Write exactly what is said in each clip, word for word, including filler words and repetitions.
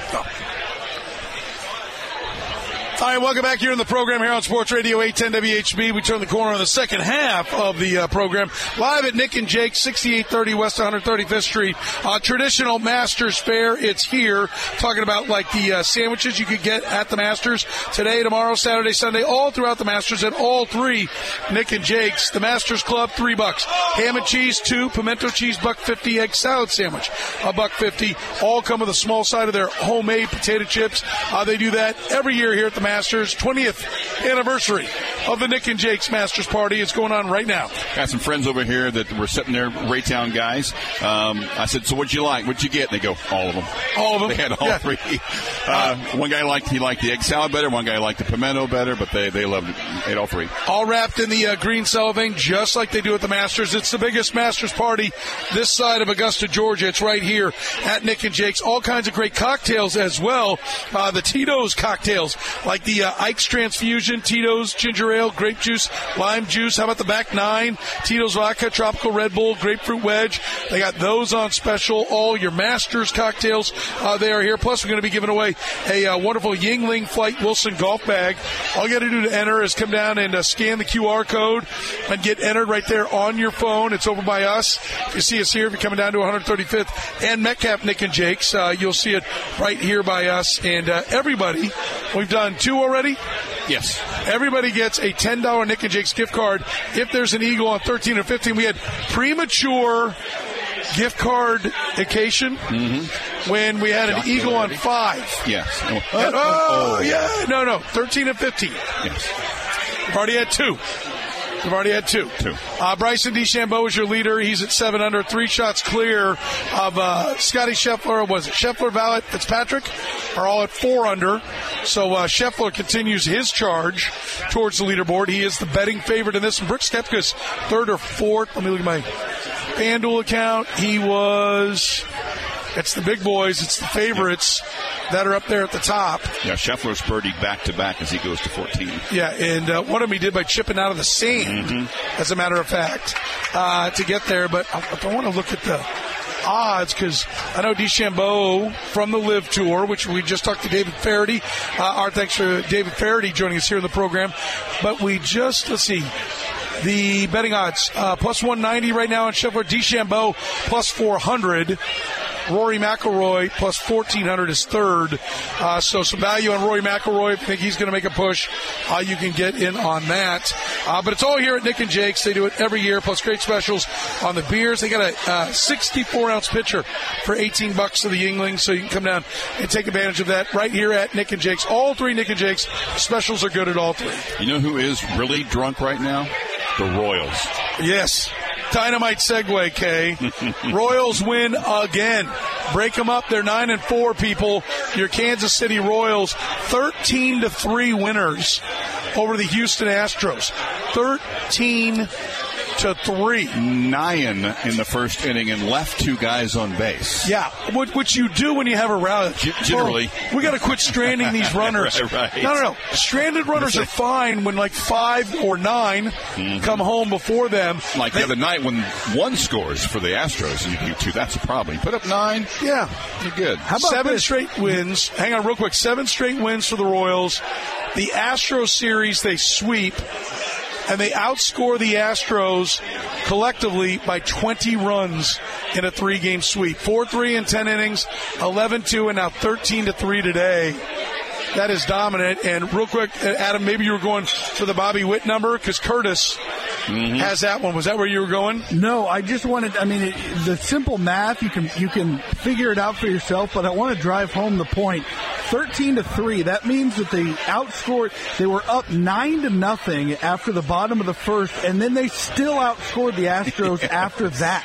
Oh. All right, welcome back here in the program here on Sports Radio eight ten W H B. We turn the corner on the second half of the uh, program. Live at Nick and Jake, sixty-eight thirty West one thirty-fifth Street. Uh, traditional Masters Fair. It's here. Talking about like the uh, sandwiches you could get at the Masters today, tomorrow, Saturday, Sunday, all throughout the Masters at all three Nick and Jake's. The Masters Club, three bucks. Ham and cheese, two. Pimento cheese, buck fifty. Egg salad sandwich, a buck fifty. All come with a small side of their homemade potato chips. Uh, they do that every year here at the Masters. twentieth anniversary of the Nick and Jake's Masters Party. It's going on right now. Got some friends over here that were sitting there, Raytown guys. Um, I said, so what'd you like? What'd you get? And they go, all of them. All of them? They had all yeah. three. Uh, one guy liked, he liked the egg salad better. One guy liked the pimento better, but they, they loved it. Ate all three. All wrapped in the uh, green cellophane, just like they do at the Masters. It's the biggest Masters Party this side of Augusta, Georgia. It's right here at Nick and Jake's. All kinds of great cocktails as well. Uh, the Tito's cocktails, like the uh, Ike's Transfusion, Tito's Ginger Ale, Grape Juice, Lime Juice. How about the back nine? Tito's Vodka, Tropical Red Bull, Grapefruit Wedge. They got those on special. All your Masters cocktails, uh, they are here. Plus, we're going to be giving away a uh, wonderful Yingling Flight Wilson golf bag. All you got to do to enter is come down and uh, scan the Q R code and get entered right there on your phone. It's over by us. If you see us here, if you're coming down to one thirty-fifth and Metcalf, Nick and Jake's, uh, you'll see it right here by us. And uh, everybody, we've done two already. Yes. Everybody gets a ten dollars Nick and Jake's gift card if there's an Eagle on thirteen or fifteen. We had premature gift card occasion mm-hmm. when we had an Shocked Eagle already. On five. Yes. Oh, oh, oh, yeah. No, no. thirteen and fifteen. Yes. We've already had two. We've already had two. Two. Uh, Bryson DeChambeau is your leader. He's at seven under, three shots clear of uh, Scotty Scheffler. Was it Scheffler, Vallett, Fitzpatrick? Are all at four under. So uh, Scheffler continues his charge towards the leaderboard. He is the betting favorite in this. And Brooks Koepka's third or fourth. Let me look at my FanDuel account. He was... It's the big boys. It's the favorites that are up there at the top. Yeah, Scheffler's birdied back-to-back as he goes to fourteen. Yeah, and uh, one of them he did by chipping out of the sand, mm-hmm. as a matter of fact, uh, to get there. But I, I want to look at the odds because I know DeChambeau from the Live Tour, which we just talked to David Faraday. Uh, our thanks for David Faraday joining us here in the program. But we just, let's see, the betting odds, uh, plus one ninety right now on Scheffler. DeChambeau, plus four hundred. Rory McIlroy plus fourteen hundred is third. Uh, so some value on Rory McIlroy. If you think he's going to make a push, uh, you can get in on that. Uh, but it's all here at Nick and Jake's. They do it every year, plus great specials on the beers. They got a uh, sixty-four ounce pitcher for eighteen bucks to the Yingling, so you can come down and take advantage of that right here at Nick and Jake's. All three Nick and Jake's specials are good at all three. You know who is really drunk right now? The Royals. Yes. Dynamite segue, Kay. Royals win again. Break them up. They're nine and four, people. Your Kansas City Royals, thirteen to three winners over the Houston Astros. Thirteen to three. Nine in the first inning and left two guys on base. Yeah, what, what you do when you have a rally. G- generally. Oh, we got to quit stranding these runners. right, right. No, no, no. Stranded runners are fine when like five or nine mm-hmm. come home before them. Like they, the other night when one scores for the Astros and you do two, that's a problem. You put up nine, yeah, you're good. How about seven this? straight wins? Hang on real quick. Seven straight wins for the Royals. The Astros series, they sweep. And they outscore the Astros collectively by twenty runs in a three-game sweep. four three in ten innings, eleven two, and now thirteen to three today. That is dominant. And real quick, Adam, maybe you were going for the Bobby Witt number because Curtis mm-hmm. has that one. Was that where you were going? No, I just wanted, I mean, it, the simple math, you can you can figure it out for yourself, but I want to drive home the point. thirteen to three, that means that they outscored, they were up nine to nothing after the bottom of the first, and then they still outscored the Astros after that.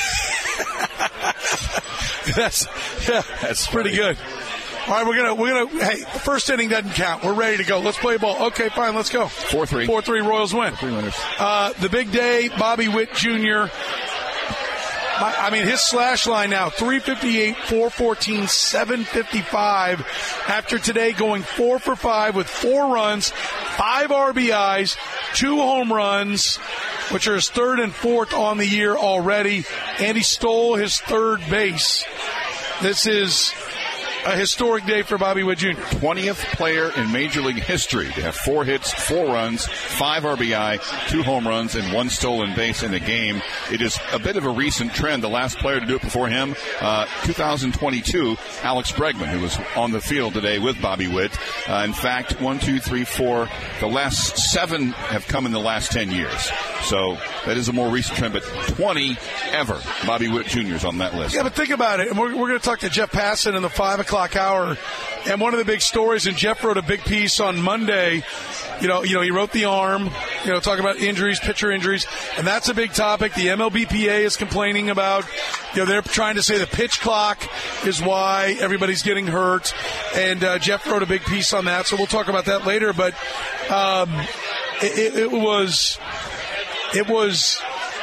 That's, yeah, that's pretty good. All right, we're gonna we're gonna. Hey, the first inning doesn't count. We're ready to go. Let's play ball. Okay, fine. Let's go. Four three. Four three. Royals win. Three winners. Uh, the big day. Bobby Witt Junior I mean, his slash line now three fifty-eight, four fourteen, seven fifty-five. After today, going four for five with four runs, five R B Is, two home runs, which are his third and fourth on the year already. And he stole his third base. This is. a historic day for Bobby Witt Junior twentieth player in Major League history to have four hits, four runs, five R B I, two home runs, and one stolen base in a game. It is a bit of a recent trend. The last player to do it before him, uh, two thousand twenty-two, Alex Bregman, who was on the field today with Bobby Witt. Uh, in fact, one, two, three, four, the last seven have come in the last ten years. So that is a more recent trend, but twenty ever. Bobby Witt Junior is on that list. Yeah, but think about it. And we're, we're going to talk to Jeff Passan in the five o'clock hour. And one of the big stories, and Jeff wrote a big piece on Monday. You know, you know, he wrote the arm, you know, talking about injuries, pitcher injuries, and that's a big topic. The M L B P A is complaining about, you know, they're trying to say the pitch clock is why everybody's getting hurt. And uh, Jeff wrote a big piece on that, so we'll talk about that later. But um, it, it, it was, it was.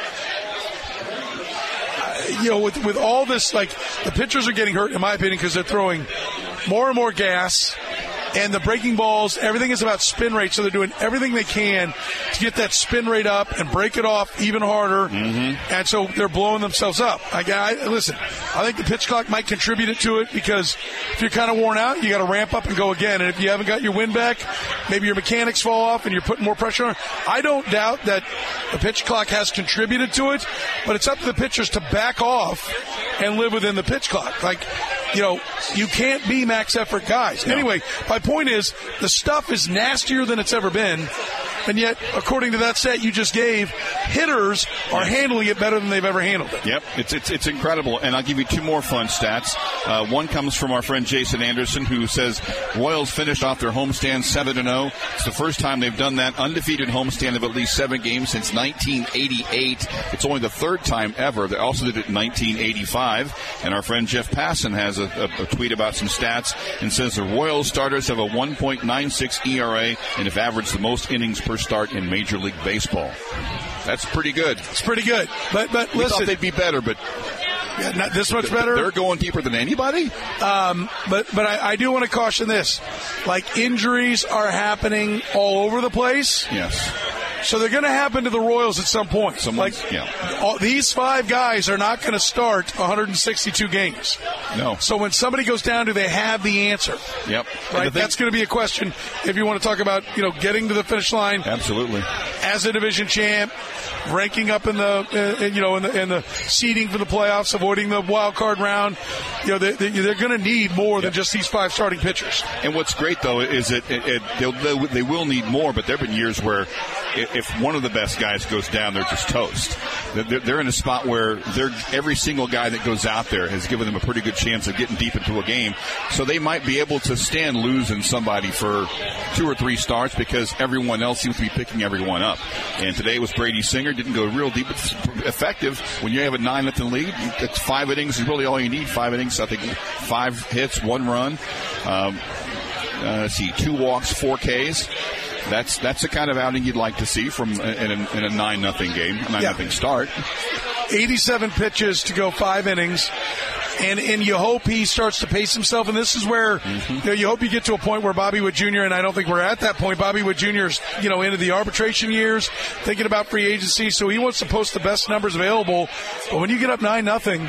You know, with with all this, like, the pitchers are getting hurt, in my opinion, because they're throwing more and more gas, and the breaking balls, everything is about spin rate, so they're doing everything they can to get that spin rate up and break it off even harder, mm-hmm. and so they're blowing themselves up. I, I, listen, I think the pitch clock might contribute it to it, because if you're kind of worn out, you got to ramp up and go again, and if you haven't got your wind back, maybe your mechanics fall off and you're putting more pressure on. I don't doubt that the pitch clock has contributed to it, but it's up to the pitchers to back off and live within the pitch clock. Like, you know, you can't be max effort guys. No. Anyway, my point is, the stuff is nastier than it's ever been, and yet, according to that stat you just gave, hitters are yes. handling it better than they've ever handled it. Yep, it's it's it's incredible. And I'll give you two more fun stats. Uh, one comes from our friend Jason Anderson, who says Royals finished off their homestand seven and oh. It's the first time they've done that, undefeated homestand of at least seven games since nineteen eighty-eight. It's only the third time ever. They also did it in nineteen eighty-five. And our friend Jeff Passan has a, a, a tweet about some stats and says the Royals starters have a one point nine six E R A and have averaged the most innings per start in Major League Baseball. That's pretty good. It's pretty good. But but we listen, thought they'd be better, but yeah, not this much better. They're going deeper than anybody. Um, but but I, I do want to caution this: like, injuries are happening all over the place. Yes. So they're going to happen to the Royals at some point. Someone's, like, yeah. all, these five guys are not going to start one hundred sixty-two games. No. So when somebody goes down, do they have the answer? Yep. Right. Thing, That's going to be a question if you want to talk about, you know, getting to the finish line. Absolutely. As a division champ, ranking up in the, uh, you know, in the in the seeding for the playoffs, avoiding the wild card round. You know, they, they, they're going to need more than just these five starting pitchers. And what's great, though, is that it, it, they'll, they will need more, but there have been years where if one of the best guys goes down, they're just toast. They're, they're in a spot where they're, every single guy that goes out there has given them a pretty good chance of getting deep into a game. So they might be able to stand losing somebody for two or three starts because everyone else seems to be picking everyone up. And today was Brady Singer. Didn't go real deep. It's effective. When you have a nine nothing lead, it's five innings is really all you need. Five innings, I think five hits, one run. Um, uh, let's see, two walks, four Ks. That's that's the kind of outing you'd like to see from in a, in a nine nothing game, nine nothing yeah. start. eighty-seven pitches to go five innings. And and you hope he starts to pace himself, and this is where mm-hmm. you know, you hope you get to a point where Bobby Witt Junior, and I don't think we're at that point. Bobby Witt Junior's, you know, into the arbitration years, thinking about free agency, so he wants to post the best numbers available. But when you get up nine nothing,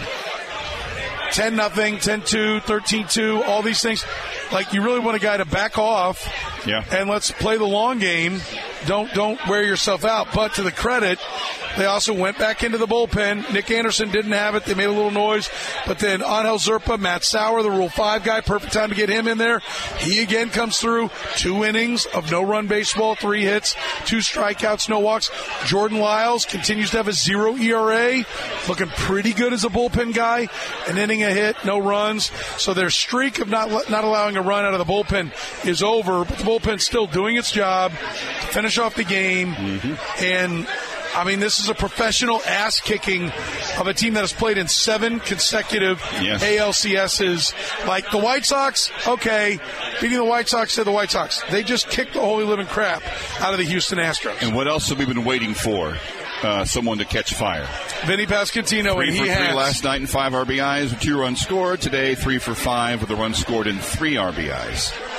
ten nothing, ten two, thirteen two, all these things, like, you really want a guy to back off. Yeah. And let's play the long game. Don't don't wear yourself out. But to the credit, they also went back into the bullpen. Nick Anderson didn't have it. They made a little noise. But then Angel Zerpa, Matt Sauer, the Rule five guy, perfect time to get him in there. He again comes through. Two innings of no-run baseball, three hits, two strikeouts, no walks. Jordan Lyles continues to have a zero E R A, looking pretty good as a bullpen guy. An inning a hit, no runs. So their streak of not not allowing a run out of the bullpen is over. But the bullpen's still doing its job to finish off the game. Mm-hmm. And I mean, this is a professional ass-kicking of a team that has played in seven consecutive yes. A L C S's. Like the White Sox, okay, beating the White Sox to the White Sox. They just kicked the holy living crap out of the Houston Astros. And what else have we been waiting for? Uh, someone to catch fire. Vinny Pasquantino, three and he for has. Three last night and five R B Is with two runs scored. Today, three for five with a run scored and three R B Is.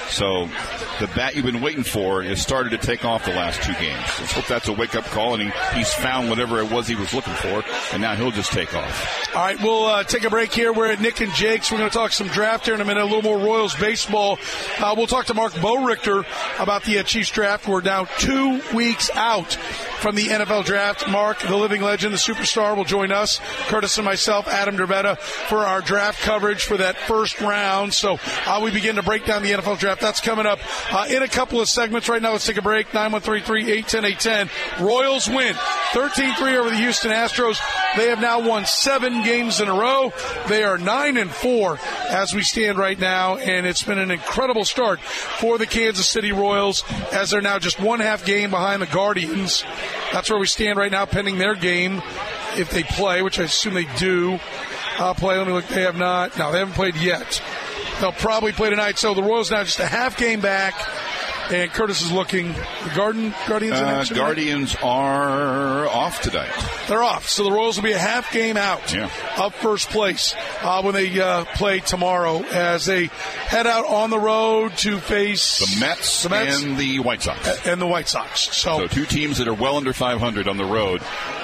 So the bat you've been waiting for has started to take off the last two games. Let's hope that's a wake-up call, and he, he's found whatever it was he was looking for, and now he'll just take off. All right, we'll uh, take a break here. We're at Nick and Jake's. We're going to talk some draft here in a minute, a little more Royals baseball. Uh, we'll talk to Mark Bowrichter about the uh, Chiefs draft. We're now two weeks out from the N F L draft. Mark, the living legend, the superstar, will join us, Curtis and myself, Adam Derbetta, for our draft coverage for that first round. So uh, we begin to break down the N F L draft. That's coming up uh, in a couple of segments. Right now, let's take a break. nine one three, three eight one zero, eight one zero. Royals win thirteen three over the Houston Astros. They have now won seven games in a row. They are nine and four as we stand right now, and it's been an incredible start for the Kansas City Royals as they're now just one half game behind the Guardians. That's where we stand right now, pending their game, if they play, which I assume they do uh, play. Let me look. They have not. No, they haven't played yet. They'll probably play tonight. So the Royals now just a half game back. And Curtis is looking. The Garden, Guardians uh, Guardians are off tonight. They're off. So the Royals will be a half game out yeah. of first place uh, when they uh, play tomorrow as they head out on the road to face the Mets, the Mets and the White Sox. And the White Sox. So, so two teams that are well under five hundred on the road.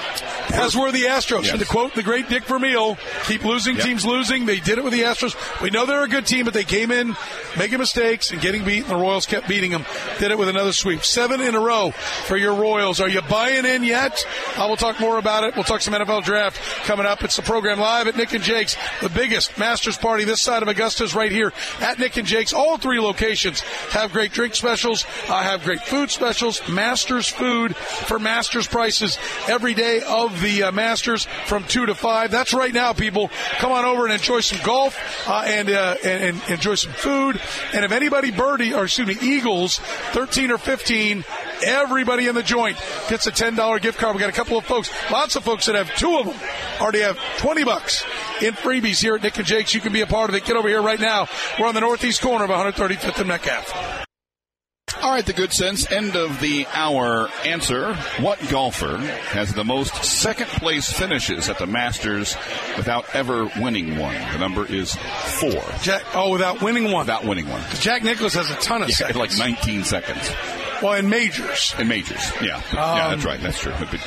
As were the Astros. Yes. And to quote the great Dick Vermeil, keep losing, yep. teams losing. They did it with the Astros. We know they're a good team, but they came in making mistakes and getting beat, and the Royals kept beating them. Did it with another sweep. Seven in a row for your Royals. Are you buying in yet? Uh, we'll talk more about it. We'll talk some N F L draft coming up. It's the program live at Nick and Jake's, the biggest Masters party this side of Augusta is right here at Nick and Jake's. All three locations have great drink specials, uh, have great food specials. Masters food for Masters prices every day of the uh, Masters from two to five. That's right now, people. Come on over and enjoy some golf uh, and, uh, and and enjoy some food. And if anybody birdie, or excuse me, Eagles, thirteen or fifteen, everybody in the joint gets a ten dollars gift card. We got a couple of folks, lots of folks that have two of them already have twenty bucks in freebies here at Nick and Jake's. You can be a part of it. Get over here right now. We're on the northeast corner of one thirty-fifth and Metcalf. All right, the good sense, end of the hour answer. What golfer has the most second-place finishes at the Masters without ever winning one? The number is four. Jack, oh, without winning one? Without winning one. Jack Nicklaus has a ton of yeah, seconds. like nineteen seconds. Well, in majors. In majors, yeah. Um, yeah, that's right. That's true.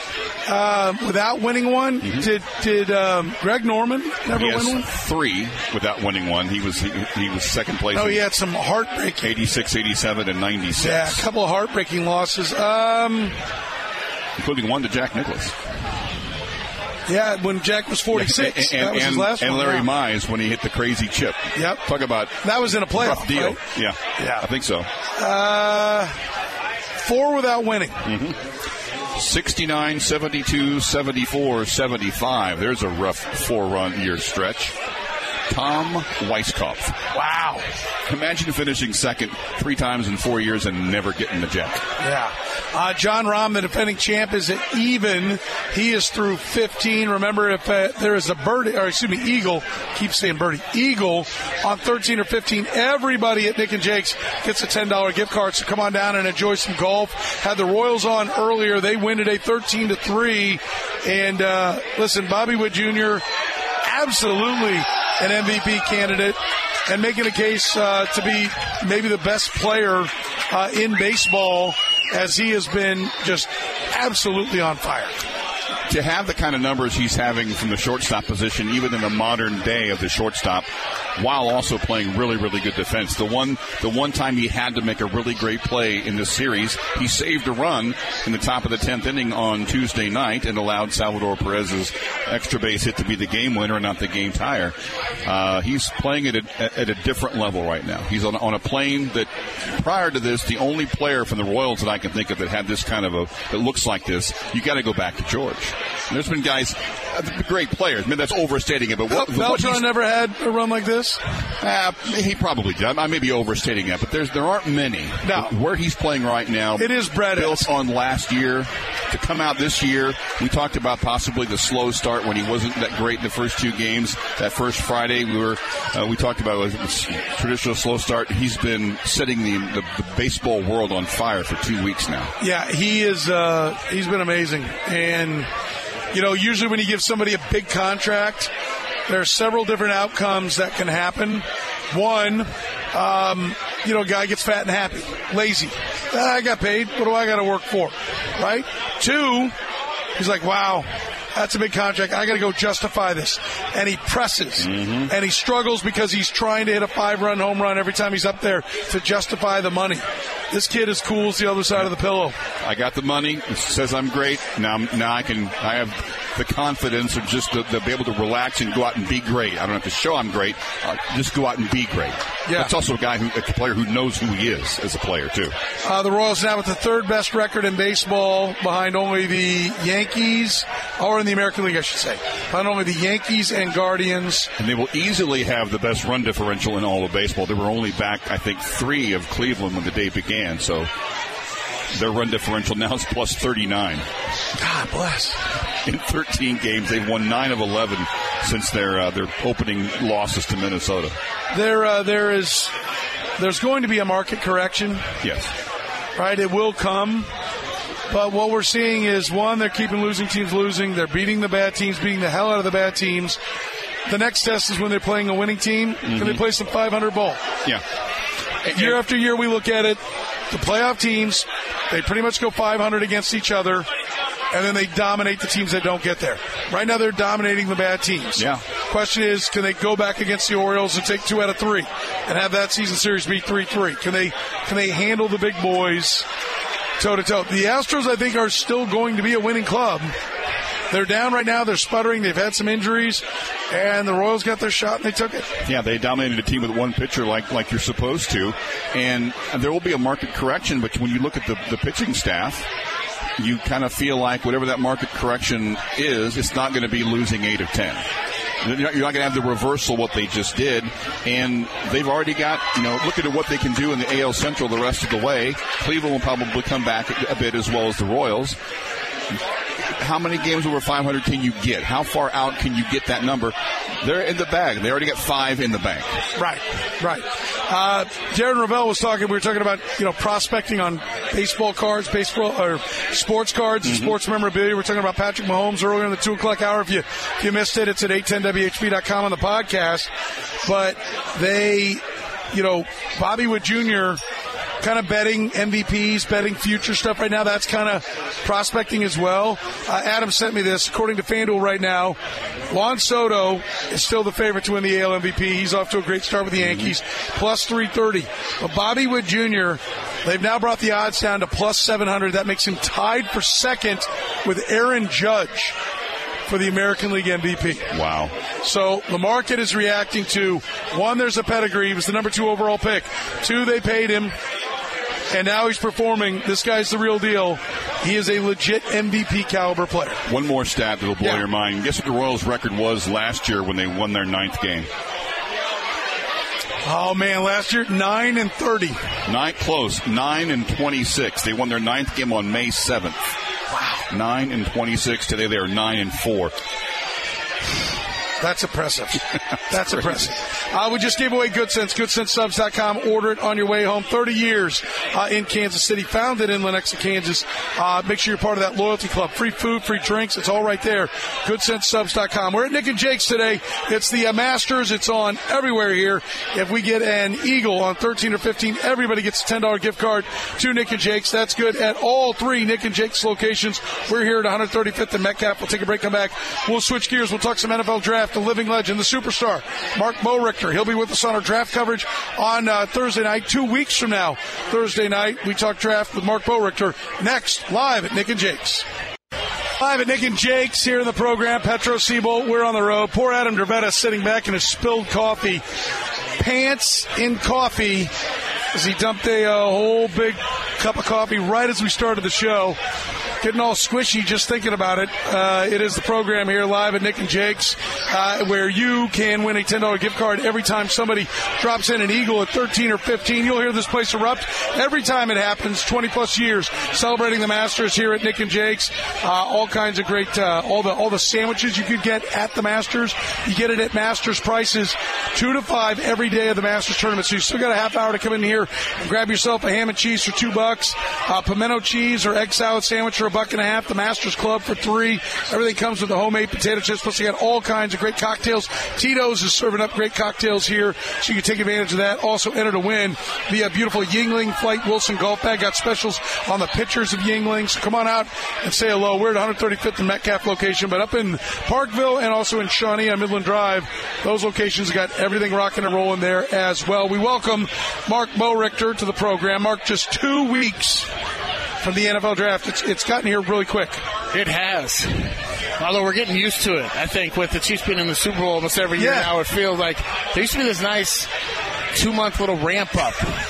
Uh, without winning one, mm-hmm. did did um, Greg Norman never he has win one? Three without winning one. He was he, he was second place. Oh, he had some heartbreaking. eighty-six, eighty-seven, and ninety-six. Yeah, a couple of heartbreaking losses. Um, Including one to Jack Nicklaus. Yeah, when Jack was forty-six. And, and, that was and, his last and one. Larry Yeah. Mize when he hit the crazy chip. Yep. Talk about that was in a playoff rough deal. Right? Yeah. Yeah. I think so. Uh, four without winning. Mm-hmm. sixty-nine, seventy-two, seventy-four, seventy-five. There's a rough four-run year stretch. Tom Weiskopf. Wow. Imagine finishing second three times in four years and never getting the jack. Yeah. Uh, John Rahm, the defending champ, is at even. He is through fifteen. Remember, if uh, there is a birdie, or excuse me, eagle, keep saying birdie, eagle on thirteen or fifteen, everybody at Nick and Jake's gets a ten dollars gift card. So come on down and enjoy some golf. Had the Royals on earlier. They win today thirteen to three. And uh, listen, Bobby Witt Junior, absolutely an M V P candidate and making a case uh, to be maybe the best player uh, in baseball, as he has been just absolutely on fire. To have the kind of numbers he's having from the shortstop position, even in the modern day of the shortstop, while also playing really, really good defense. The one the one time he had to make a really great play in this series, he saved a run in the top of the tenth inning on Tuesday night and allowed Salvador Perez's extra base hit to be the game winner and not the game tire. Uh, he's playing at a, at a different level right now. He's on, on a plane that, prior to this, the only player from the Royals that I can think of that had this kind of a, that looks like this, you got to go back to George. And there's been guys, uh, great players. I mean, that's overstating it. But what, Beltran what never had a run like this? Uh, he probably did. I may be overstating that, but there's there aren't many. No. Where he's playing right now, it is Brett built on last year. To come out this year, we talked about possibly the slow start when he wasn't that great in the first two games. That first Friday, we were uh, we talked about it was a traditional slow start. He's been setting the, the the baseball world on fire for two weeks now. Yeah, he is. Uh, he's been amazing, and you know, usually when you give somebody a big contract, there are several different outcomes that can happen. One, um, you know, guy gets fat and happy, lazy. Ah, I got paid. What do I got to work for? Right? Two, he's like, wow, that's a big contract. I got to go justify this. And he presses. Mm-hmm. And he struggles because he's trying to hit a five-run home run every time he's up there to justify the money. This kid is cool as the other side of the pillow. I got the money. It says I'm great. Now, now I can. I have the confidence of just to, to be able to relax and go out and be great. I don't have to show I'm great. Uh, just go out and be great. Yeah. It's also a guy who, a player who knows who he is as a player too. Uh, the Royals now with the third best record in baseball, behind only the Yankees, or in the American League, I should say, behind only the Yankees and Guardians. And they will easily have the best run differential in all of baseball. They were only back, I think, three of Cleveland when the day began. So their run differential now is plus thirty-nine. God bless. In thirteen games, they've won nine of eleven since their uh, their opening losses to Minnesota. There, uh, there is, there's going to be a market correction. Yes. Right, it will come. But what we're seeing is, one, they're keeping losing teams losing. They're beating the bad teams, beating the hell out of the bad teams. The next test is when they're playing a winning team. Mm-hmm. Can they play some five hundred ball? Yeah. Year after year, we look at it. The playoff teams, they pretty much go five hundred against each other, and then they dominate the teams that don't get there. Right now, they're dominating the bad teams. Yeah. Question is, can they go back against the Orioles and take two out of three and have that season series be three three? Can they can they handle the big boys toe-to-toe? The Astros, I think, are still going to be a winning club. They're down right now. They're sputtering. They've had some injuries. And the Royals got their shot, and they took it. Yeah, they dominated a team with one pitcher like like you're supposed to. And there will be a market correction, but when you look at the, the pitching staff, you kind of feel like whatever that market correction is, it's not going to be losing eight of ten. You're not going to have the reversal what they just did. And they've already got, you know, look at what they can do in the A L Central the rest of the way. Cleveland will probably come back a bit as well as the Royals. How many games over five hundred can you get? How far out can you get that number? They're in the bag. They already got five in the bank. Right, right. Uh, Darren Rovell was talking, we were talking about, you know, prospecting on baseball cards, baseball or sports cards, mm-hmm. and sports memorabilia. We we're talking about Patrick Mahomes earlier in the two o'clock hour. If you, if you missed it, it's at eight ten W H B dot com on the podcast. But they, you know, Bobby Witt Junior kind of betting M V Ps, betting future stuff right now. That's kind of prospecting as well. Uh, Adam sent me this. According to FanDuel right now, Juan Soto is still the favorite to win the A L M V P. He's off to a great start with the Yankees, mm-hmm. plus three thirty. But Bobby Witt Junior, they've now brought the odds down to plus seven hundred. That makes him tied for second with Aaron Judge for the American League M V P. Wow. So the market is reacting to, one, there's a pedigree. He was the number two overall pick. Two, they paid him. And now he's performing. This guy's the real deal. He is a legit M V P caliber player. One more stat that'll blow yeah. your mind. Guess what the Royals' record was last year when they won their ninth game? Oh, man, last year, nine and thirty. Nine, close, nine and twenty-six. They won their ninth game on May seventh. Wow. nine and twenty-six. Today they are nine and four. That's impressive. That's impressive. Uh, we just gave away Good Sense, good sense subs dot com. Order it on your way home. thirty years uh, in Kansas City, founded in Lenexa, Kansas. Uh, make sure you're part of that loyalty club. Free food, free drinks. It's all right there. good sense subs dot com. We're at Nick and Jake's today. It's the uh, Masters. It's on everywhere here. If we get an Eagle on thirteen or fifteen, everybody gets a ten dollars gift card to Nick and Jake's. That's good at all three Nick and Jake's locations. We're here at one thirty-fifth and Metcalf. We'll take a break, come back. We'll switch gears. We'll talk some N F L draft. The living legend, the superstar, Mark Bowrichter. He'll be with us on our draft coverage on uh, Thursday night, two weeks from now. Thursday night, we talk draft with Mark Bowrichter next, live at Nick and Jake's. Live at Nick and Jake's here in the program. Petro Siebold, we're on the road. Poor Adam Dravetta sitting back in his spilled coffee. Pants in coffee as he dumped a uh, whole big cup of coffee right as we started the show. Getting all squishy just thinking about it. Uh, it is the program here live at Nick and Jake's uh, where you can win a ten dollars gift card every time somebody drops in an Eagle at thirteen or fifteen. You'll hear this place erupt every time it happens. twenty plus years celebrating the Masters here at Nick and Jake's. Uh, all kinds of great, uh, all the all the sandwiches you could get at the Masters. You get it at Masters prices, two to five every day of the Masters tournament. So you still got a half hour to come in here and grab yourself a ham and cheese for two bucks, uh, pimento cheese or egg salad sandwich or a buck and a half. The Masters Club for three. Everything comes with the homemade potato chips. Plus, you got all kinds of great cocktails. Tito's is serving up great cocktails here, so you can take advantage of that. Also, enter to win the uh, beautiful Yingling Flight Wilson Golf Bag. Got specials on the pitchers of Yingling. So come on out and say hello. We're at one thirty-fifth and Metcalf location, but up in Parkville and also in Shawnee on Midland Drive, those locations got everything rocking and rolling there as well. We welcome Mark Bo-Richter to the program. Mark, just two weeks from the N F L draft. It's, it's gotten here really quick. It has. Although we're getting used to it, I think, with the Chiefs being in the Super Bowl almost every year yeah. now, it feels like there used to be this nice two-month little ramp-up.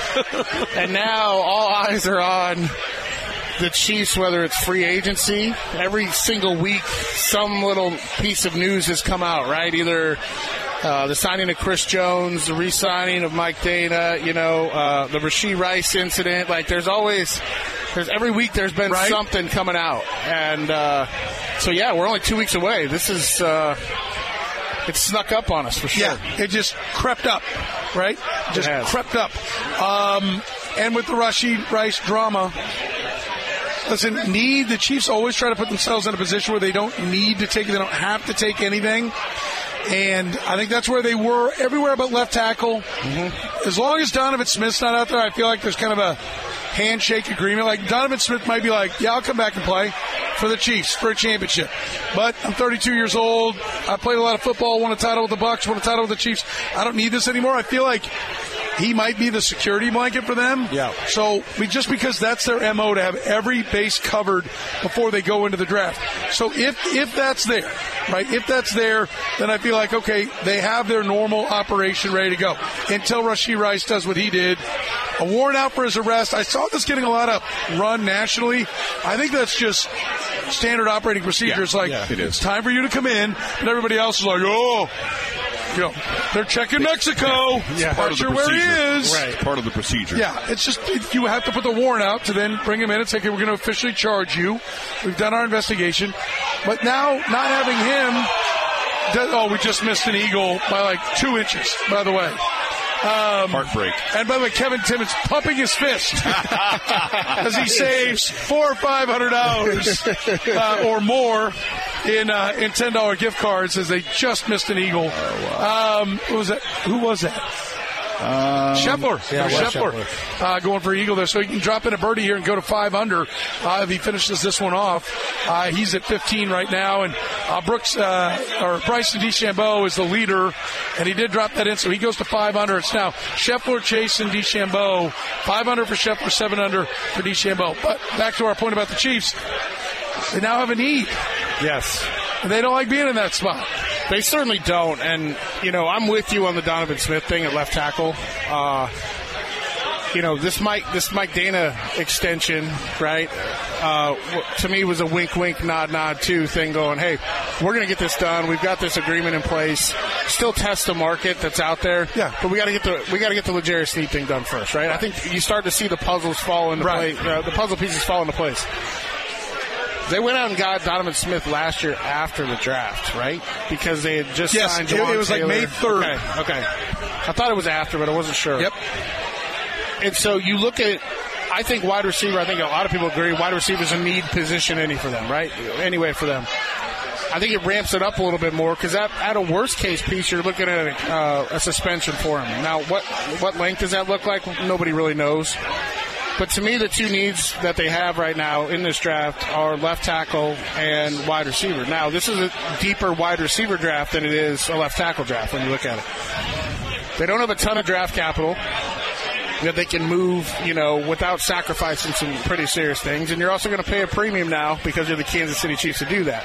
And now all eyes are on the Chiefs, whether it's free agency. Every single week, some little piece of news has come out, right? Either uh, the signing of Chris Jones, the re-signing of Mike Dana, you know, uh, the Rashee Rice incident. Like, there's always, there's every week there's been right? something coming out. And uh, so, yeah, we're only two weeks away. This is, uh, it snuck up on us for sure. Yeah, it just crept up, right? Just crept up. Um, and with the Rashee Rice drama, listen, need the Chiefs always try to put themselves in a position where they don't need to take, they don't have to take anything. And I think that's where they were everywhere but left tackle. Mm-hmm. As long as Donovan Smith's not out there, I feel like there's kind of a handshake agreement. Like Donovan Smith might be like, yeah, I'll come back and play for the Chiefs for a championship. But I'm thirty-two years old. I played a lot of football, won a title with the Bucs, won a title with the Chiefs. I don't need this anymore. I feel like he might be the security blanket for them. Yeah. So we, just because that's their M O to have every base covered before they go into the draft. So if if that's there, right, if that's there, then I feel like, okay, they have their normal operation ready to go. Until Rashee Rice does what he did. A warrant out for his arrest. I saw this getting a lot of run nationally. I think that's just standard operating procedure. Yeah, it's like, yeah, it is. It's time for you to come in. And everybody else is like, oh, you know, they're checking Mexico. Yeah, part of the sure where he is. Right. It's part of the procedure. Yeah, it's just you have to put the warrant out to then bring him in and say, okay, we're going to officially charge you. We've done our investigation. But now, not having him, does, oh, we just missed an eagle by like two inches, by the way. Um, Heartbreak. And by the way, Kevin Timmons pumping his fist as he saves four or five hundred dollars uh, or more in uh, in ten dollar gift cards as they just missed an eagle. Oh, wow. um, what was that? Who was that? Um, Scheffler. Yeah, Scheffler. Scheffler. Uh, going for eagle there. So he can drop in a birdie here and go to five under uh, if he finishes this one off. Uh, he's at fifteen right now. And uh, Brooks, uh, or Bryson DeChambeau is the leader. And he did drop that in, so he goes to five under. It's now Scheffler, Chase, and DeChambeau. five under for Scheffler, seven under for DeChambeau. But back to our point about the Chiefs. They now have a need. Yes. And they don't like being in that spot. They certainly don't, and, you know, I'm with you on the Donovan Smith thing at left tackle. Uh, you know, this Mike, this Mike Dana extension, right, uh, to me was a wink, wink, nod, nod, too thing going, hey, we're going to get this done. We've got this agreement in place. Still test the market that's out there. Yeah. But we got to get the we got to get the L'Jarius Sneed thing done first, right? I think you start to see the puzzles fall into right. place, uh, the puzzle pieces fall into place. They went out and got Donovan Smith last year after the draft, right? Because they had just yes, signed Yes, Jawan it was Taylor. like May third. Okay, okay. I thought it was after, but I wasn't sure. Yep. And so you look at, I think wide receiver, I think a lot of people agree, wide receiver is a need position any for them, right? Anyway for them. I think it ramps it up a little bit more because at, at a worst-case piece, you're looking at a, uh, a suspension for him. Now, what what length does that look like? Nobody really knows. But to me, the two needs that they have right now in this draft are left tackle and wide receiver. Now, this is a deeper wide receiver draft than it is a left tackle draft when you look at it. They don't have a ton of draft capital that they can move, you know, without sacrificing some pretty serious things. And you're also going to pay a premium now because you're the Kansas City Chiefs to do that.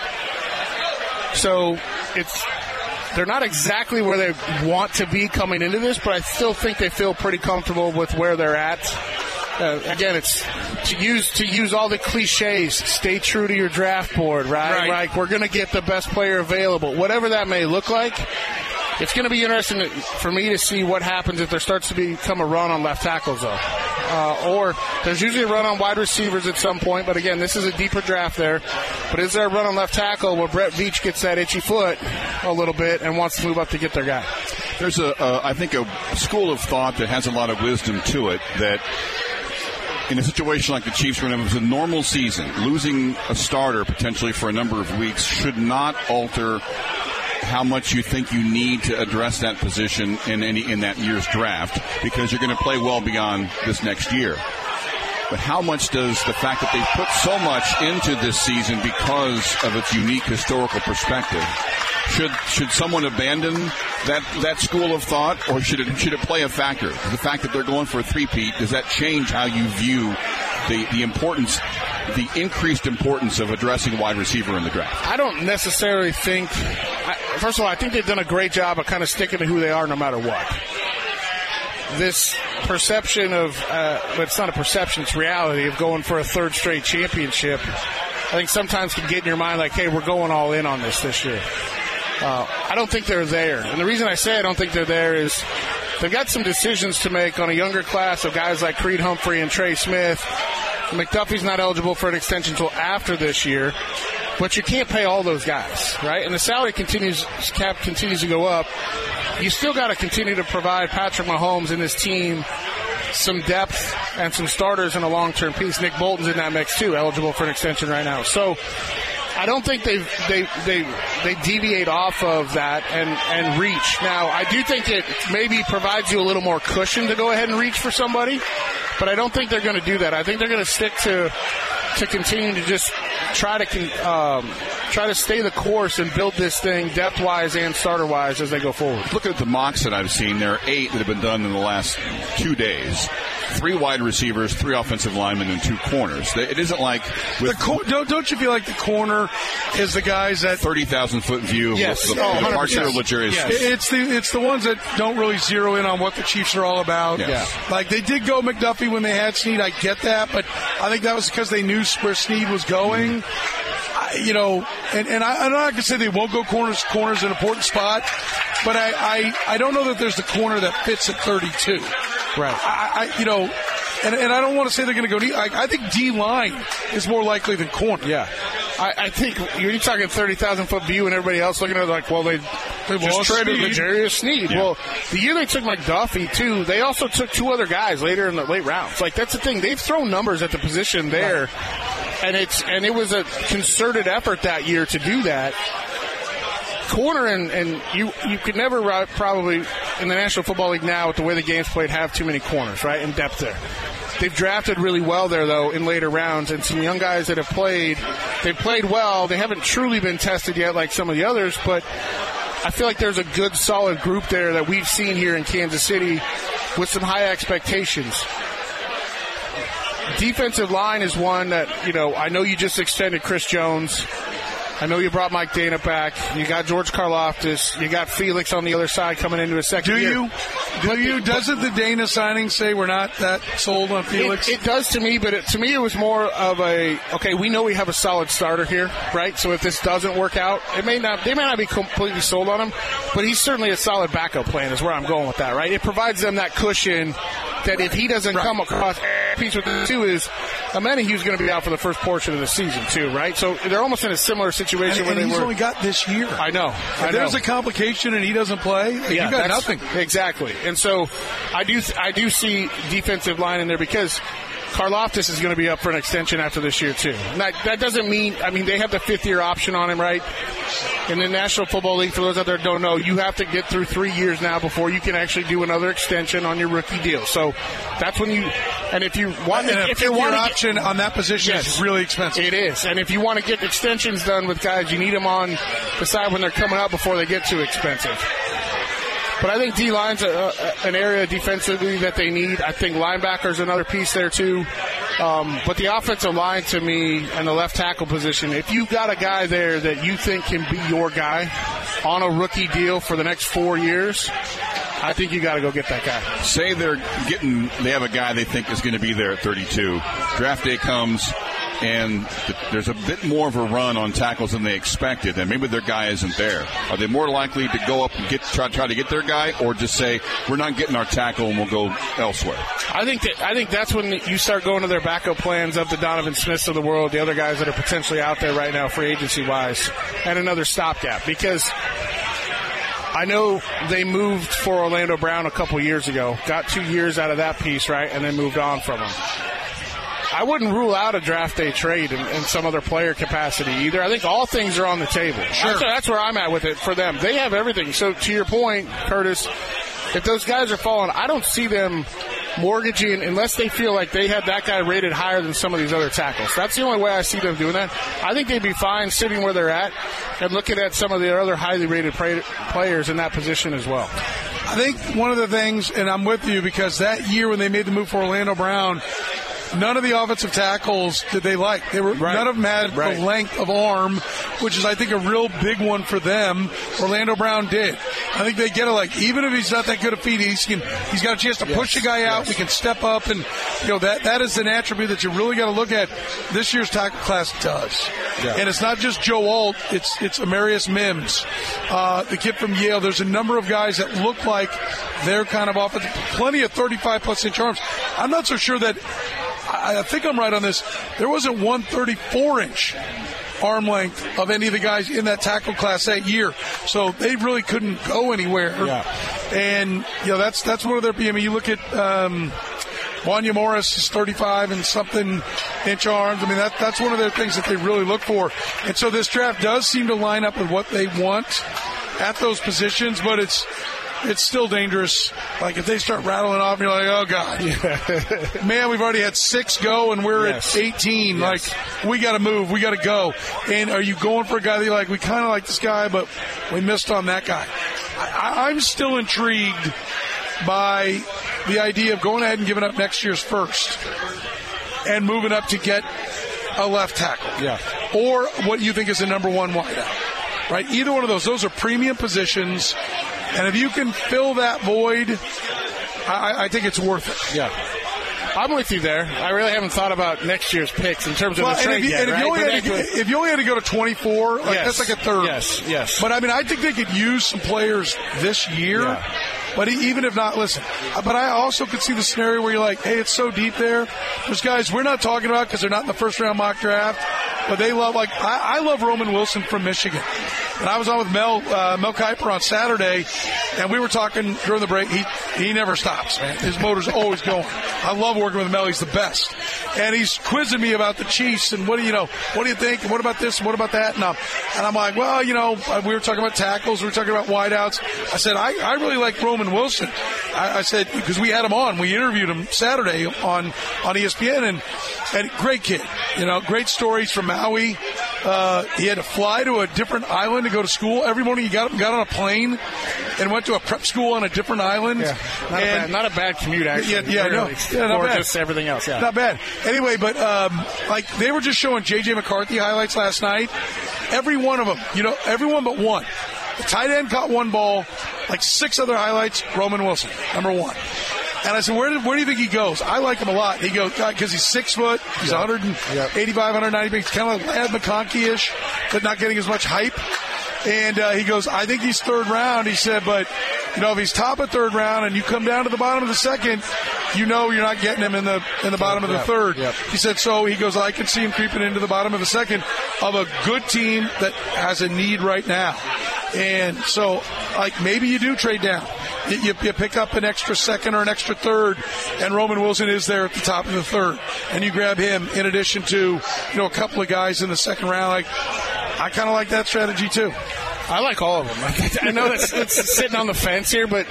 So it's they're not exactly where they want to be coming into this, but I still think they feel pretty comfortable with where they're at. Uh, again, it's to use to use all the cliches. Stay true to your draft board, right? Right. Like we're going to get the best player available, whatever that may look like. It's going to be interesting for me to see what happens if there starts to become a run on left tackles, though. Uh, or there's usually a run on wide receivers at some point, but again, this is a deeper draft there. But is there a run on left tackle where Brett Veach gets that itchy foot a little bit and wants to move up to get their guy? There's a, uh, I think, a school of thought that has a lot of wisdom to it that in a situation like the Chiefs, when it was a normal season, losing a starter potentially for a number of weeks should not alter how much you think you need to address that position in any in that year's draft, because you're going to play well beyond this next year. But how much does the fact that they put so much into this season because of its unique historical perspective, should should someone abandon that, that school of thought, or should it should it play a factor? The fact that they're going for a three-peat, does that change how you view the, the importance, the increased importance of addressing wide receiver in the draft? I don't necessarily think I, first of all, I think they've done a great job of kind of sticking to who they are no matter what. This perception of, uh, but it's not a perception, it's reality, of going for a third straight championship, I think sometimes can get in your mind like, hey, we're going all in on this this year. Uh, I don't think they're there. And the reason I say I don't think they're there is they've got some decisions to make on a younger class of guys like Creed Humphrey and Trey Smith. McDuffie's not eligible for an extension until after this year. But you can't pay all those guys, right? And the salary continues, cap continues to go up. You still got to continue to provide Patrick Mahomes and his team some depth and some starters in a long-term piece. Nick Bolton's in that mix too, eligible for an extension right now. So I don't think they they they they deviate off of that and, and reach. Now, I do think it maybe provides you a little more cushion to go ahead and reach for somebody, but I don't think they're going to do that. I think they're going to stick to to continue to just try to um, try to stay the course and build this thing depth-wise and starter-wise as they go forward. Look at the mocks that I've seen. There are eight that have been done in the last two days. Three wide receivers, three offensive linemen, and two corners. It isn't like with the cor- don't don't you feel like the corner is the guys that thirty thousand foot view of yes. the, the, oh, the departure of L'Jarius. Yes. It's the it's the ones that don't really zero in on what the Chiefs are all about. Yes. Yeah. Like they did go McDuffie when they had Snead. I get that, but I think that was because they knew where Snead was going. I, you know, and, and I, I'm not going to say they won't go corners. Corners an important spot, but I, I I don't know that there's the corner that fits at thirty-two. Right. I, I you know. And, and I don't want to say they're going to go D. I, I think D-line is more likely than corner. Yeah. I, I think you're talking thirty thousand foot view and everybody else looking at it like, well, they, they just traded L'Jarius Snead. Yeah. Well, the year they took McDuffie, too, they also took two other guys later in the late rounds. Like, that's the thing. They've thrown numbers at the position there, right. and it's and it was a concerted effort that year to do that. Corner and, and you you could never probably in the National Football League now with the way the game's played have too many corners, right, in depth there. They've drafted really well there, though, in later rounds, and some young guys that have played, they've played well. They haven't truly been tested yet like some of the others, but I feel like there's a good, solid group there that we've seen here in Kansas City with some high expectations. Defensive line is one that, you know, I know you just extended Chris Jones. I know you brought Mike Dana back. You got George Karlaftis. You got Felix on the other side coming into a second Do year. you? Do but you? The, Doesn't the Dana signing say we're not that sold on Felix? It, it does to me, but it, to me it was more of a, okay, we know we have a solid starter here, right? So if this doesn't work out, it may not. They may not be completely sold on him, but he's certainly a solid backup plan is where I'm going with that, right? It provides them that cushion that if he doesn't right. come across, piece with the two is Amenahu's going to be out for the first portion of the season too, right? So they're almost in a similar situation and, where and they he's were. only got this year. I know. If I there's know. a complication and he doesn't play, yeah, you got nothing. Exactly. And so I do I do see defensive line in there because Karlaftis is going to be up for an extension after this year too. That, that doesn't mean, I mean, they have the fifth year option on him, right? In the National Football League, for those out there who don't know, you have to get through three years now before you can actually do another extension on your rookie deal. So that's when you, and if you want, and if a you want option on that position yes, is really expensive. It is, and if you want to get extensions done with guys, you need them on the side when they're coming out before they get too expensive. But I think D-line's a, a, an area defensively that they need. I think linebacker's another piece there, too. Um, but the offensive line, to me, and the left tackle position, if you've got a guy there that you think can be your guy on a rookie deal for the next four years, I think you got to go get that guy. Say they're getting, they have a guy they think is going to be there at thirty-two. Draft day comes, and there's a bit more of a run on tackles than they expected, and maybe their guy isn't there. Are they more likely to go up and get try, try to get their guy, or just say, we're not getting our tackle and we'll go elsewhere? I think that I think that's when you start going to their backup plans of the Donovan Smiths of the world, the other guys that are potentially out there right now free agency-wise, and another stopgap. Because I know they moved for Orlando Brown a couple years ago, got two years out of that piece, right, and then moved on from him. I wouldn't rule out a draft day trade in, in some other player capacity either. I think all things are on the table. Sure. That's, that's where I'm at with it for them. They have everything. So to your point, Curtis, if those guys are falling, I don't see them mortgaging unless they feel like they had that guy rated higher than some of these other tackles. That's the only way I see them doing that. I think they'd be fine sitting where they're at and looking at some of the other highly rated players in that position as well. I think one of the things, and I'm with you, because that year when they made the move for Orlando Brown, none of the offensive tackles did they like. They were right. None of them had right. the length of arm, which is, I think, a real big one for them. Orlando Brown did. I think they get it. Like, even if he's not that good a feet, he's, can, he's got a chance to yes. push a guy out. Yes. We can step up, and you know that that is an attribute that you really got to look at. This year's tackle class does, yeah. and it's not just Joe Alt. It's it's Amarius Mims, uh, the kid from Yale. There's a number of guys that look like they're kind of off. Plenty of thirty-five plus inch arms. I'm not so sure that. I think I'm right on this. There wasn't one thirty-four inch arm length of any of the guys in that tackle class that year, so they really couldn't go anywhere. Yeah. And you know that's that's one of their. I mean, you look at um, Wanya Morris is thirty-five and something inch arms. I mean, that that's one of their things that they really look for. And so this draft does seem to line up with what they want at those positions, but it's. It's still dangerous. Like, if they start rattling off, you're like, oh, God. Yeah. Man, we've already had six go, and we're yes. at eighteen. Yes. Like, we got to move. We got to go. And are you going for a guy that you're like, we kind of like this guy, but we missed on that guy? I, I'm still intrigued by the idea of going ahead and giving up next year's first and moving up to get a left tackle. Yeah. Or what you think is the number one wideout. Right? Either one of those. Those are premium positions. And if you can fill that void, I, I think it's worth it. Yeah. I'm with you there. I really haven't thought about next year's picks in terms of well, the trade and if you, yet, and if, right? you only had to, if you only had to go to twenty-four, like yes. that's like a third. Yes, yes. But, I mean, I think they could use some players this year. Yeah. But even if not, listen, but I also could see the scenario where you're like, hey, it's so deep there. There's guys we're not talking about because they're not in the first-round mock draft, but they love, like, I, I love Roman Wilson from Michigan. And I was on with Mel uh, Mel Kiper on Saturday, and we were talking during the break. He he never stops, man. His motor's always going. I love working with Mel. He's the best. And he's quizzing me about the Chiefs and what do you know? What do you think? And what about this? And what about that? And I'm, and I'm like, well, you know, we were talking about tackles. We were talking about wideouts. I said, I, I really like Roman Wilson. I, I said, because we had him on. We interviewed him Saturday on, on E S P N. And, and great kid. You know, great stories from Maui. Uh, he had to fly to a different island to go to school. Every morning he got up and got on a plane and went to a prep school on a different island. Yeah, not, and, a, bad, not a bad commute, actually. Yeah, yeah, really. no, yeah not bad. Just everything else, yeah. Not bad. Anyway, but um, like they were just showing J J McCarthy highlights last night. Every one of them, you know, everyone but one. The tight end caught one ball, like six other highlights, Roman Wilson, number one. And I said, where, did, where do you think he goes? I like him a lot. He goes, because he's six foot, he's yep. one eighty-five, one ninety, he's kind of like Ed McConkey-ish, but not getting as much hype. And uh, he goes, I think he's third round. He said, but, you know, if he's top of third round and you come down to the bottom of the second, you know you're not getting him in the in the bottom of the yep. third. Yep. He said, so he goes, I can see him creeping into the bottom of the second of a good team that has a need right now. And so, like, maybe you do trade down. You, you, you pick up an extra second or an extra third, and Roman Wilson is there at the top of the third. And you grab him in addition to, you know, a couple of guys in the second round. Like, I kind of like that strategy, too. I like all of them. I know that's, that's sitting on the fence here, but,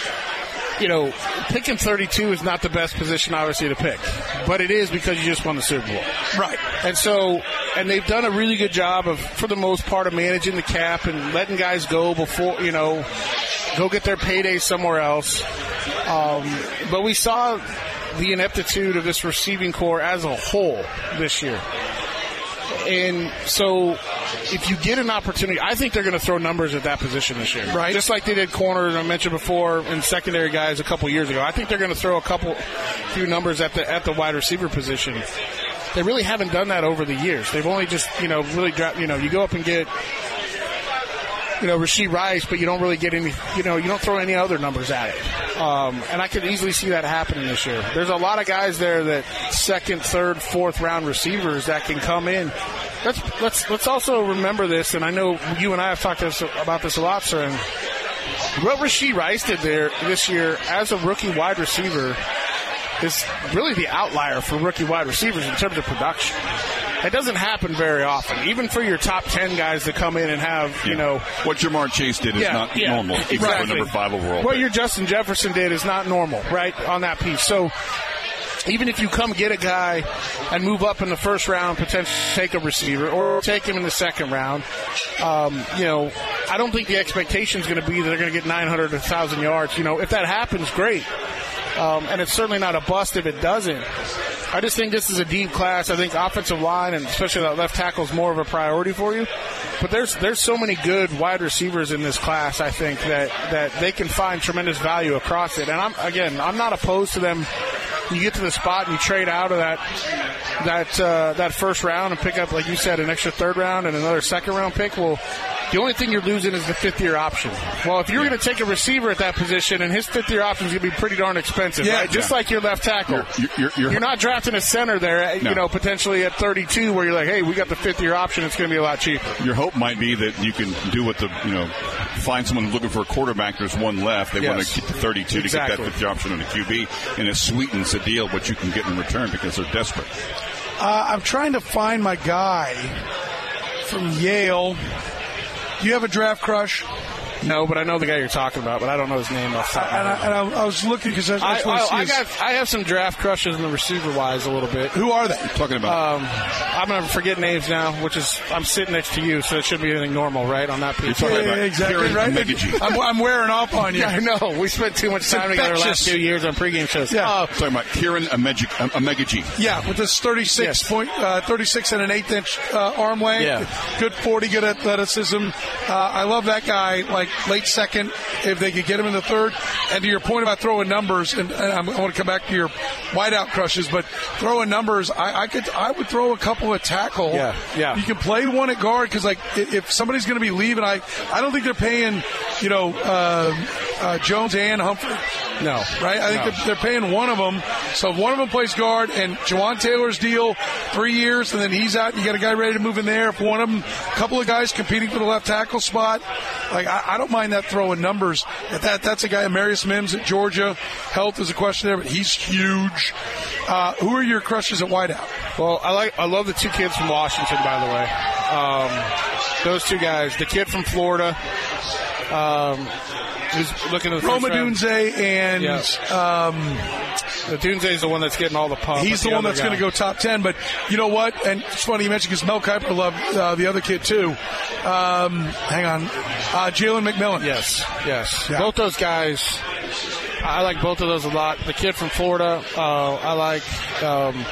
you know, picking thirty-two is not the best position, obviously, to pick. But it is because you just won the Super Bowl. Right. And so, and they've done a really good job of, for the most part, of managing the cap and letting guys go before, you know, go get their payday somewhere else. Um, but we saw the ineptitude of this receiving core as a whole this year. And so, if you get an opportunity, I think they're going to throw numbers at that position this year. Right. Just like they did corners, I mentioned before, and secondary guys a couple years ago. I think they're going to throw a couple, few numbers at the at the wide receiver position. They really haven't done that over the years. They've only just, you know, really dropped, you know, you go up and get, you know, Rashee Rice, but you don't really get any, you know, you don't throw any other numbers at it. Um, and I could easily see that happening this year. There's a lot of guys there that second, third, fourth round receivers that can come in. Let's let's let's also remember this, and I know you and I have talked this, about this a lot, sir. And what Rashee Rice did there this year as a rookie wide receiver, is really the outlier for rookie wide receivers in terms of production. It doesn't happen very often, even for your top ten guys that come in and have, you Yeah. know. What Jamar Chase did is Yeah, not yeah, normal, even for a exactly. number five overall. What pick. your Justin Jefferson did is not normal, right, on that piece. So even if you come get a guy and move up in the first round, potentially take a receiver or take him in the second round, um, you know, I don't think the expectation is going to be that they're going to get nine hundred, one thousand yards. You know, if that happens, great. Um, and it's certainly not a bust if it doesn't. I just think this is a deep class. I think offensive line and especially that left tackle is more of a priority for you. But there's there's so many good wide receivers in this class, I think, that, that they can find tremendous value across it. And I'm again, I'm not opposed to them. You get to the spot and you trade out of that that uh, that first round and pick up, like you said, an extra third round and another second round pick. Well, the only thing you're losing is the fifth year option. Well, if you're going to take a receiver at that position, and his fifth year option is going to be pretty darn expensive, Yeah, right? Just yeah. like your left tackle. You're- you're- you're- You're not drafting a center there, No. you know, potentially at thirty-two, where you're like, hey, we got the fifth year option. It's going to be a lot cheaper. Your hope might be that you can do what the, you know, find someone looking for a quarterback. There's one left. They want Yes. to get to thirty-two to Exactly. get that fifth year option on the Q B, and it sweetens the deal what you can get in return because they're desperate. Uh, I'm trying to find my guy from Yale. Do you have a draft crush? No, but I know the guy you're talking about, but I don't know his name off the top of my And I, head. and I, I was looking because I, I I, just want to see I, I his- got I have some draft crushes in the receiver wise a little bit. who are they? Talking about Um, I'm going to forget names now, which is I'm sitting next to you, so it shouldn't be anything normal, right, on that piece. You're talking Yeah, about exactly Kieran right. Megaji. I'm, I'm wearing off on you. Yeah, I know. We spent too much time together last infectious. few years on pregame shows. Yeah. Uh, talking about Kieran Amegaji. Yeah, with this thirty-six Yes. point, uh, thirty-six and an eighth inch uh, arm length, Yeah. good forty, good athleticism. Uh, I love that guy. Like late second, if they could get him in the third. And to your point about throwing numbers, and, and I'm, I want to come back to your wideout crushes, but throwing numbers, I, I could, I would throw a couple at tackle. Yeah, yeah. You can play one at guard because, like, i- if somebody's going to be leaving, I, I don't think they're paying, you know, uh, uh, Jones and Humphrey. no. Right? I think No. they're, they're paying one of them. So if one of them plays guard and Jawan Taylor's deal, three years, and then he's out, and you got a guy ready to move in there. If one of them, a couple of guys competing for the left tackle spot, like, I, I don't mind that throwing numbers. At that, that's a guy, Marius Mims at Georgia. Health is a question there, but he's huge. Uh, who are your crushes at wideout? Well, I like I love the two kids from Washington, by the way. Um, those two guys. The kid from Florida, um, who's looking at the Roma first round. Dunze and Yeah. um, The Dunze is the one that's getting all the pump. he's but the one other that's going to guy- go top ten. But you know what? And it's funny you mentioned because Mel Kiper loved uh, the other kid too. Um, hang on. Uh, Jalen McMillan. Yes, yes. Yeah. Both those guys, I like both of those a lot. The kid from Florida, uh, I like. Um,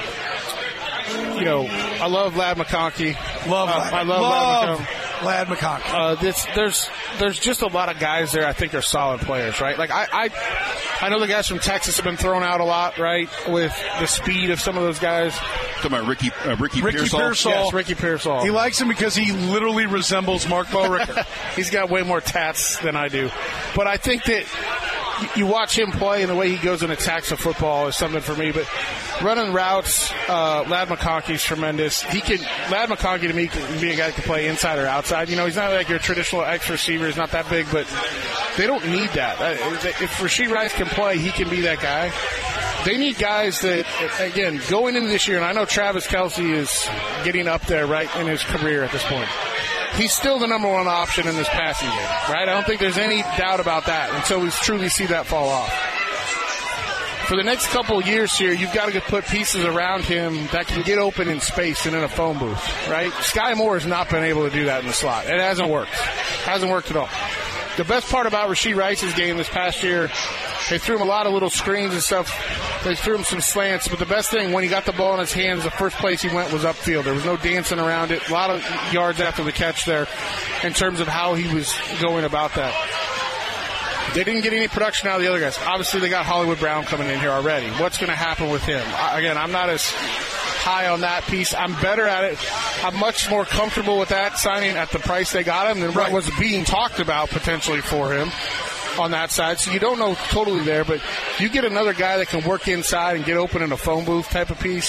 you know, I love Lad McConkey. Love, Uh, Lad. I love, love Lad McConkey. Lad McConkey. Uh, this, there's there's just a lot of guys there I think are solid players, right? Like I, I I know the guys from Texas have been thrown out a lot, right? With the speed of some of those guys. Talking about Ricky uh, Ricky, Ricky Pearsall. Pearsall. Yes, Ricky Pearsall. He likes him because he literally resembles Mark Bowricker. He's got way more tats than I do. But I think that y- you watch him play and the way he goes and attacks the football is something for me. But running routes, uh, Lad McConkey's tremendous. He can, Lad McConkey to me can be a guy that can play inside or outside. You know, he's not like your traditional X receiver. He's not that big, but they don't need that. Uh, If Rashee Rice can play, he can be that guy. They need guys that, again, going into this year, and I know Travis Kelce is getting up there right in his career at this point. He's still the number one option in this passing game, right? I don't think there's any doubt about that until we truly see that fall off. For the next couple of years here, you've got to put pieces around him that can get open in space and in a phone booth, right? Sky Moore has not been able to do that in the slot. It hasn't worked. Hasn't worked at all. The best part about Rashee Rice's game this past year, they threw him a lot of little screens and stuff. They threw him some slants, but the best thing, when he got the ball in his hands, the first place he went was upfield. There was no dancing around it. A lot of yards after the catch there in terms of how he was going about that. They didn't get any production out of the other guys. Obviously, they got Hollywood Brown coming in here already. What's going to happen with him? I, again, I'm not as high on that piece. I'm better at it. I'm much more comfortable with that signing at the price they got him than what Right. was being talked about potentially for him on that side. So you don't know totally there, but you get another guy that can work inside and get open in a phone booth type of piece.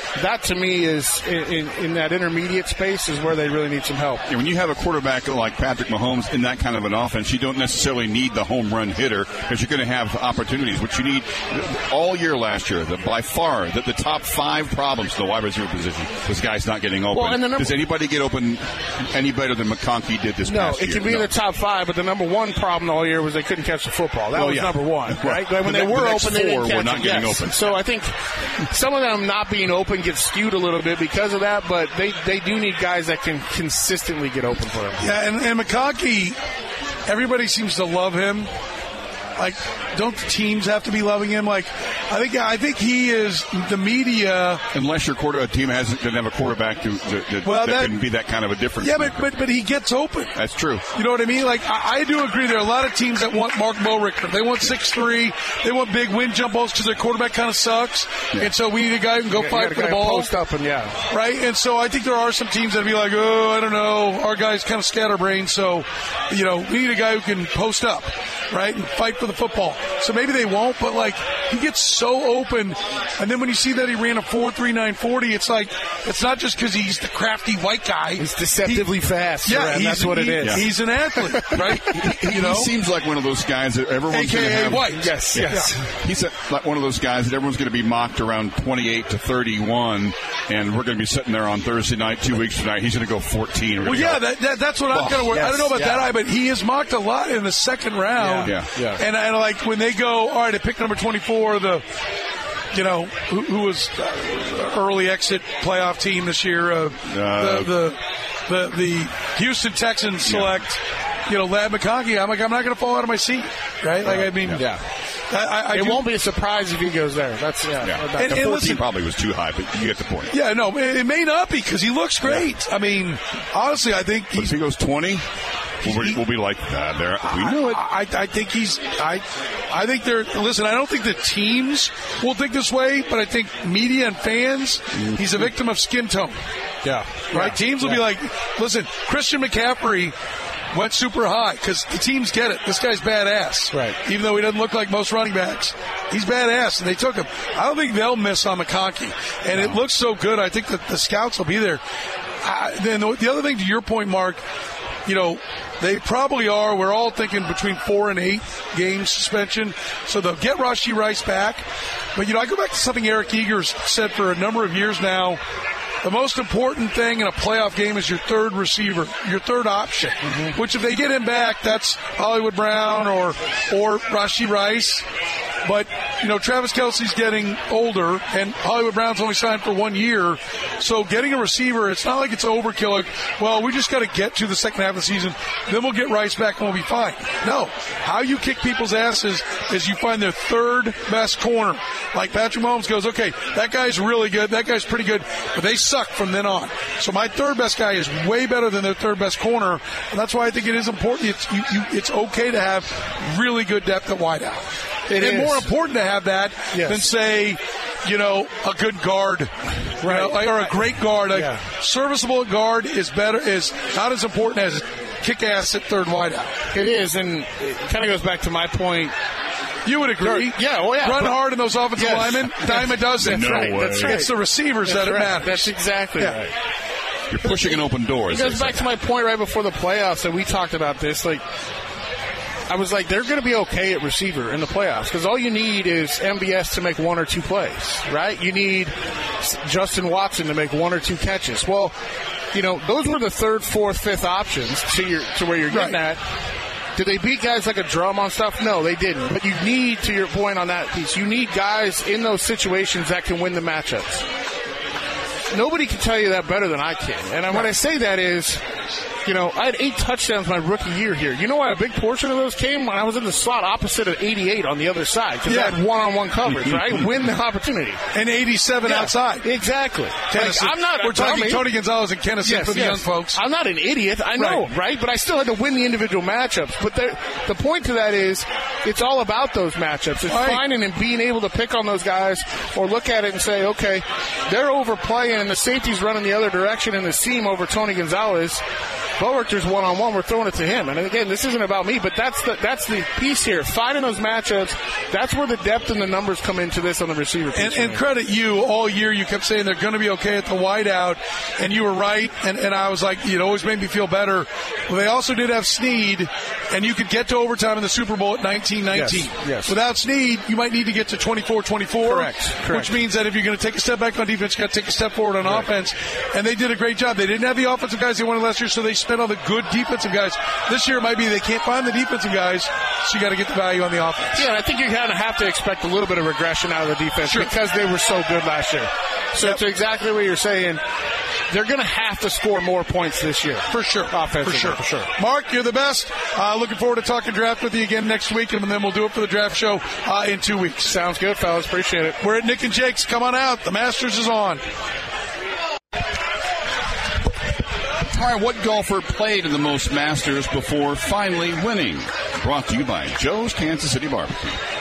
that to me is in, in that intermediate space is where they really need some help. Yeah, when you have a quarterback like Patrick Mahomes in that kind of an offense, you don't necessarily need the home run hitter because you're going to have opportunities. What you need all year last year, the, by far, the, the top five problems in the wide receiver position was guys not getting open. Well, and the number- Does anybody get open any better than McConkey did this no, past year? No, it can be no. in the top five, but the number one problem all year was they couldn't catch the football. That oh, was yeah. number one, right? Well, when the they ne- were the open, they didn't catch were not it. getting yes. open. So I think some of them not being open gets skewed a little bit because of that, but they, they do need guys that can consistently get open for them. Yeah, and, and McConkey, everybody seems to love him. Like, don't the teams have to be loving him? Like, I think I think he is the media. Unless your quarter a team has doesn't have a quarterback to, to, to well, that, that can be that kind of a difference. Yeah, but, but but he gets open. That's true. You know what I mean? Like, I, I do agree. There are a lot of teams that want Mark Mulricker. They want six three. They want big win jump balls because their quarterback kind of sucks. Yeah. And so we need a guy who can go yeah, fight for the ball. Post up and yeah. Right? And so I think there are some teams that be like, oh, I don't know. Our guy's kind of scatterbrained. So, you know, we need a guy who can post up, right, and fight for the football. So maybe they won't, but like he gets so open, and then when you see that he ran a four three nine forty, it's like it's not just because he's the crafty white guy. He's deceptively he, fast. Yeah, he's, that's what he, it is. He's an athlete, right? he, you know, he seems like one of those guys that everyone's going to have. White. Yes, yes. Yeah. He's a, like one of those guys that everyone's going to be mocked around twenty-eight to thirty-one, and we're going to be sitting there on Thursday night, two weeks from now. He's going to go fourteen. Well, yeah, go, that, that, that's what oh, I'm kind of worried. Yes, I don't know about yeah. that eye, but he is mocked a lot in the second round. Yeah, yeah. And, and like when they go, all right, I pick number twenty-four, the you know who, who was uh, early exit playoff team this year, uh, uh, the, the the the Houston Texans select, yeah. you know, Ladd McConkey. I'm like, I'm not going to fall out of my seat, right? Like, I mean, yeah. I, I, I it do, won't be a surprise if he goes there. That's yeah. yeah. That, and, the and fourteen listen, probably was too high, but you get the point. Yeah, no, it, it may not be because he looks great. Yeah. I mean, honestly, I think but if he goes twenty. We'll be, we'll be like that. There, we knew it. I, I, I think he's. I, I think they're. Listen, I don't think the teams will think this way, but I think media and fans. Mm-hmm. He's a victim of skin tone. Yeah. Right. Yeah. Teams will yeah. be like, listen, Christian McCaffrey went super high because the teams get it. This guy's badass. Right. Even though he doesn't look like most running backs, he's badass, and they took him. I don't think they'll miss on McConkey, and no. it looks so good. I think that the scouts will be there. I, then the other thing, to your point, Mark. You know, they probably are. We're all thinking between four and eight game suspension. So they'll get Rashee Rice back. But, you know, I go back to something Eric Eager's said for a number of years now. The most important thing in a playoff game is your third receiver, your third option, mm-hmm. which if they get him back, that's Hollywood Brown or or Rashee Rice. But, you know, Travis Kelce's getting older, and Hollywood Brown's only signed for one year. So getting a receiver, it's not like it's overkill. Like, well, we just got to get to the second half of the season, then we'll get Rice back and we'll be fine. No. How you kick people's asses is you find their third best corner. Like Patrick Mahomes goes, okay, that guy's really good, that guy's pretty good, but they suck from then on. So my third best guy is way better than their third best corner, and that's why I think it is important. It's, you, you, it's okay to have really good depth at wideout. It and is more important to have that yes. than, say, you know, a good guard, right, you know, or a great guard. Like, yeah. serviceable guard is better, is not as important as kick ass at third wideout. It is, and it kind of goes back to my point. You would agree. Yeah, well, yeah. Run but, hard in those offensive yes. linemen, dime a dozen. That's no right. Way. That's right. It's the receivers That's that right. it matters. That's exactly yeah. right. You're pushing an open door. It goes back to my point right before the playoffs that we talked about this. Like, I was like, they're going to be okay at receiver in the playoffs because all you need is M B S to make one or two plays, right? You need Justin Watson to make one or two catches. Well, you know, those were the third, fourth, fifth options to your to where you're getting right. at. Did they beat guys like a Drum on stuff? No, they didn't. But you need, to your point on that piece, you need guys in those situations that can win the matchups. Nobody can tell you that better than I can. And right. when I say that is, you know, I had eight touchdowns my rookie year here. You know why a big portion of those came when I was in the slot opposite of eighty-eight on the other side because yeah. I had one-on-one coverage, right? Win the opportunity. And eighty-seven yeah, outside. Exactly. Like, I'm not. We're talking dummy. Tony Gonzalez and Kennison yes, for the yes. young folks. I'm not an idiot. I know, right? right? But I still had to win the individual matchups. But the point to that is it's all about those matchups. It's right. finding and being able to pick on those guys or look at it and say, okay, they're overplaying and the safety's running the other direction and the seam over Tony Gonzalez. Boerter's one-on-one. We're throwing it to him. And again, this isn't about me, but that's the that's the piece here. Finding those matchups, that's where the depth and the numbers come into this on the receiver piece. And, and credit you, all year you kept saying they're going to be okay at the wideout, and you were right, and, and I was like, it always made me feel better. Well, they also did have Snead, and you could get to overtime in the Super Bowl at nineteen nineteen. Yes, yes. Without Snead, you might need to get to twenty-four twenty-four. Correct, correct. Which means that if you're going to take a step back on defense, you got to take a step forward on right. offense. And they did a great job. They didn't have the offensive guys they wanted last year, so they spent on the good defensive guys. This year it might be they can't find the defensive guys, so you got to get the value on the offense. Yeah, and I think you kind of have to expect a little bit of regression out of the defense sure. because they were so good last year. So yep. it's exactly what you're saying. They're going to have to score more points this year. For sure. Offensively. For sure. For sure. Mark, you're the best. Uh, looking forward to talking draft with you again next week, and then we'll do it for the draft show uh, in two weeks. Sounds good, fellas. Appreciate it. We're at Nick and Jake's. Come on out. The Masters is on. All right, what golfer played in the most Masters before finally winning? Brought to you by Joe's Kansas City Barbecue.